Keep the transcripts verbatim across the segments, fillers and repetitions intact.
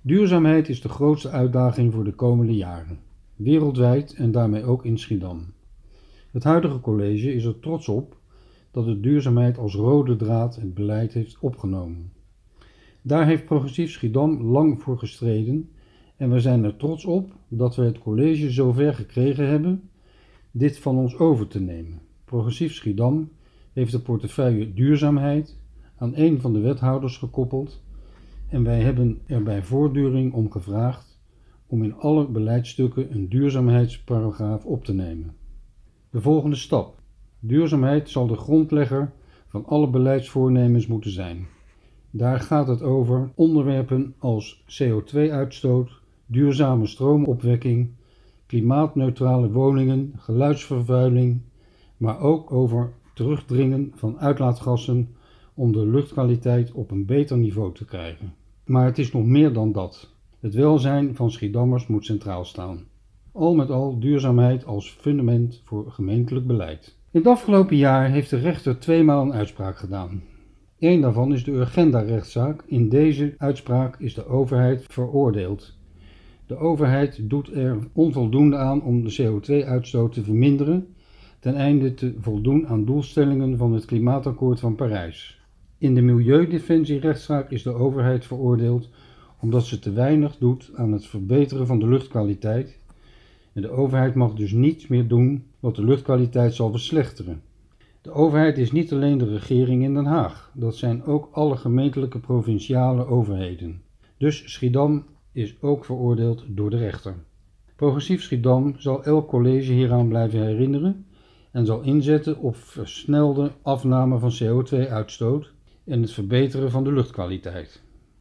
Duurzaamheid is de grootste uitdaging voor de komende jaren, wereldwijd en daarmee ook in Schiedam. Het huidige college is er trots op dat het duurzaamheid als rode draad het beleid heeft opgenomen. Daar heeft Progressief Schiedam lang voor gestreden en we zijn er trots op dat we het college zover gekregen hebben dit van ons over te nemen. Progressief Schiedam heeft de portefeuille duurzaamheid aan een van de wethouders gekoppeld en wij hebben er bij voortduring om gevraagd om in alle beleidsstukken een duurzaamheidsparagraaf op te nemen. De volgende stap. Duurzaamheid zal de grondlegger van alle beleidsvoornemens moeten zijn. Daar gaat het over onderwerpen als C O twee uitstoot, duurzame stroomopwekking, klimaatneutrale woningen, geluidsvervuiling, maar ook over terugdringen van uitlaatgassen om de luchtkwaliteit op een beter niveau te krijgen. Maar het is nog meer dan dat. Het welzijn van Schiedammers moet centraal staan. Al met al duurzaamheid als fundament voor gemeentelijk beleid. In het afgelopen jaar heeft de rechter tweemaal een uitspraak gedaan. Eén daarvan is de Urgenda-rechtszaak. In deze uitspraak is de overheid veroordeeld. De overheid doet er onvoldoende aan om de C O twee uitstoot te verminderen, ten einde te voldoen aan doelstellingen van het Klimaatakkoord van Parijs. In de Milieudefensie-rechtszaak is de overheid veroordeeld omdat ze te weinig doet aan het verbeteren van de luchtkwaliteit. En de overheid mag dus niets meer doen wat de luchtkwaliteit zal verslechteren. De overheid is niet alleen de regering in Den Haag, dat zijn ook alle gemeentelijke provinciale overheden. Dus Schiedam is ook veroordeeld door de rechter. Progressief Schiedam zal elk college hieraan blijven herinneren en zal inzetten op versnelde afname van C O twee uitstoot en het verbeteren van de luchtkwaliteit.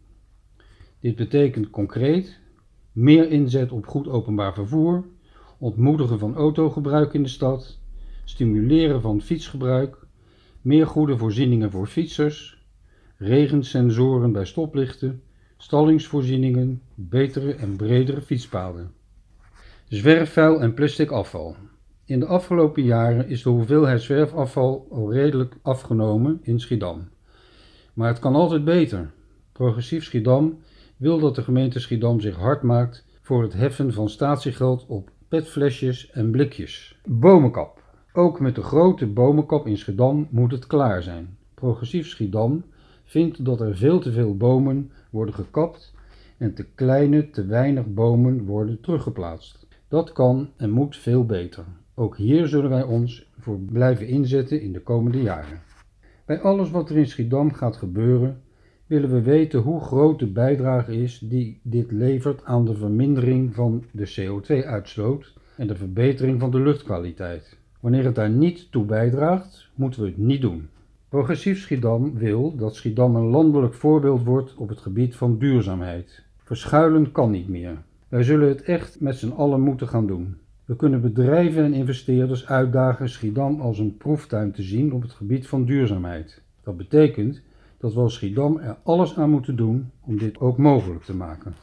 Dit betekent concreet meer inzet op goed openbaar vervoer, ontmoedigen van autogebruik in de stad, stimuleren van fietsgebruik, meer goede voorzieningen voor fietsers, regensensoren bij stoplichten, stallingsvoorzieningen, betere en bredere fietspaden. Zwerfvuil en plastic afval. In de afgelopen jaren is de hoeveelheid zwerfafval al redelijk afgenomen in Schiedam. Maar het kan altijd beter. Progressief Schiedam wil dat de gemeente Schiedam zich hard maakt voor het heffen van statiegeld op petflesjes en blikjes. Bomenkap. Ook met de grote bomenkap in Schiedam moet het klaar zijn. Progressief Schiedam vindt dat er veel te veel bomen worden gekapt en te kleine, te weinig bomen worden teruggeplaatst. Dat kan en moet veel beter. Ook hier zullen wij ons voor blijven inzetten in de komende jaren. Bij alles wat er in Schiedam gaat gebeuren, willen we weten hoe groot de bijdrage is die dit levert aan de vermindering van de C O twee uitstoot en de verbetering van de luchtkwaliteit. Wanneer het daar niet toe bijdraagt, moeten we het niet doen. Progressief Schiedam wil dat Schiedam een landelijk voorbeeld wordt op het gebied van duurzaamheid. Verschuilen kan niet meer. Wij zullen het echt met z'n allen moeten gaan doen. We kunnen bedrijven en investeerders uitdagen Schiedam als een proeftuin te zien op het gebied van duurzaamheid. Dat betekent dat we als Schiedam er alles aan moeten doen om dit ook mogelijk te maken.